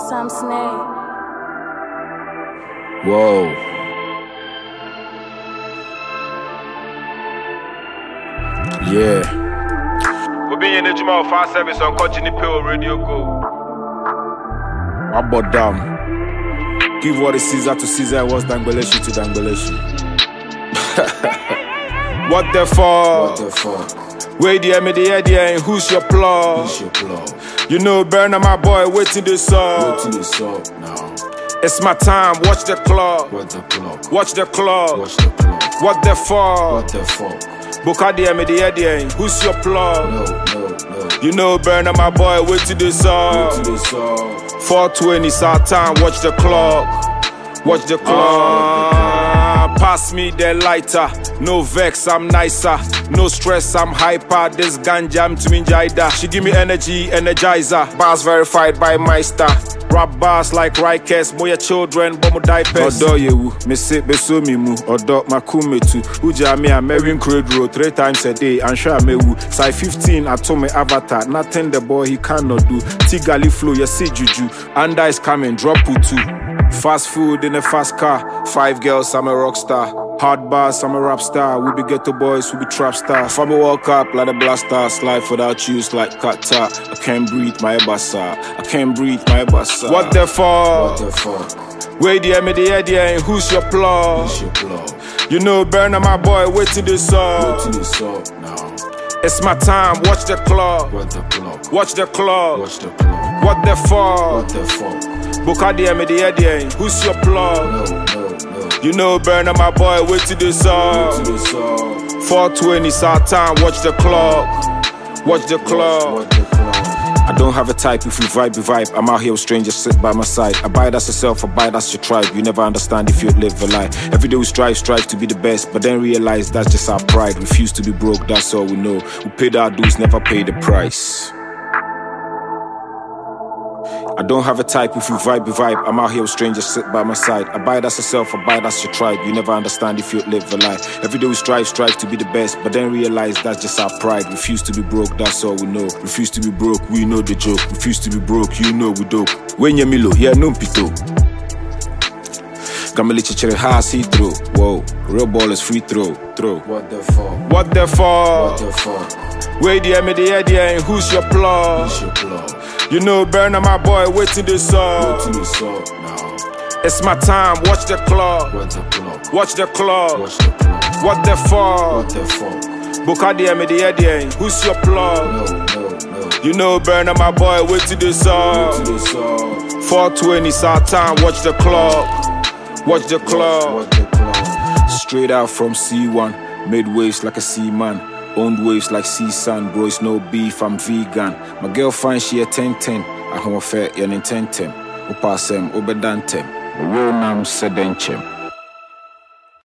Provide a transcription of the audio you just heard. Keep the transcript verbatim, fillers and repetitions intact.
Sam Snake. Whoa. Yeah. We'll be in the Jamal Fast Service on Continue Pill Radio Go. I bought down. Give what is Caesar to Caesar, what's Dangbeleshi to Dangbeleshi. What the fuck? What the fuck? Wait the M D idea and who's your plug? Who's your plug? You know, Burner, my boy, waiting this up. Waiting this up now. It's my time, watch the clock. What the clock? Watch the clock. Watch the clock. What the fuck? What the fuck? Bukadi M D idea and who's your plug? No, no, no. You know, Burner, my boy, waiting this up. Waiting this up. four twenty, it's our time, watch the clock. Watch the clock. Uh, pass me the lighter. No vex, I'm nicer. No stress, I'm hyper. This ganja, I'm to me jaida. She give me energy, energizer. Bars verified by Meister. Rap bars like Rikers. Moya children, bomo diapers. Odo yewu, me se beso mi mu. Odo makume tu. Uja me a Merrin Cradle three times a day. And sure me wu. Sai fifteen, I told me avatar. Nothing the boy he cannot do. Tigali flow, you see juju. Anda is coming, drop two. Fast food in a fast car. Five girls, I'm a rock star. Hard bars, I'm a rap star. We be ghetto boys, we be trap stars. Fabo walk up like a blaster. Slide without use like kata. I can't breathe my bassa. I can't breathe my bassa. What the fuck? What the fuck? Wait the M D idea and who's your plug? Who's your plug? You know, Burner, my boy, waiting this up. Waiting this up now. It's my time, watch the clock. What the clock? Watch the clock. Watch the clock. What the fuck? What the fuck? Bukadi M D idea and who's your plug? No, no, no. You know, Burner, my boy, waiting this up. Waiting this up. four twenty, it's our time, watch the clock. Watch the clock. Watch the clock. I don't have a type, if you vibe, you vibe. I'm out here with strangers, sit by my side. Abide as yourself, abide as your tribe. You never understand if you live a lie. Every day we strive, strive to be the best, but then realize that's just our pride. Refuse to be broke, that's all we know. We paid our dues, never paid the price. I don't have a type, if you vibe, you vibe. I'm out here with strangers, sit by my side. Abide as yourself, abide as your tribe. You never understand if you live a lie. Every day we strive, strive to be the best, but then realize that's just our pride. Refuse to be broke, that's all we know. Refuse to be broke, we know the joke. Refuse to be broke, you know we dope. When you milo, yeah, no pito. Gamali chichere ha see through. Whoa, real ball is free throw, throw. What the fuck? What the fuck? What the fuck? Wait the M D idea and who's your plug? Who's your plug? You know, Burner, my boy, waiting this up. Waiting this up now. It's my time, watch the clock. What the clock? Watch the clock. Watch the clock. What the fuck? What the fuck? Bukadi M D idea and who's your plug? No, no, no. You know, Burner, my boy, waiting this up. Waiting this up. four twenty, it's our time, watch the clock. Watch the clock. Watch the clock. Straight out from C one, made waves like a seaman. Owned waves like sea sand, bro, it's no beef, I'm vegan. My girl fine, she a ten ten. I home fair, yan in ten ten. Upa sem, ubedantem. Real nam sedenchem.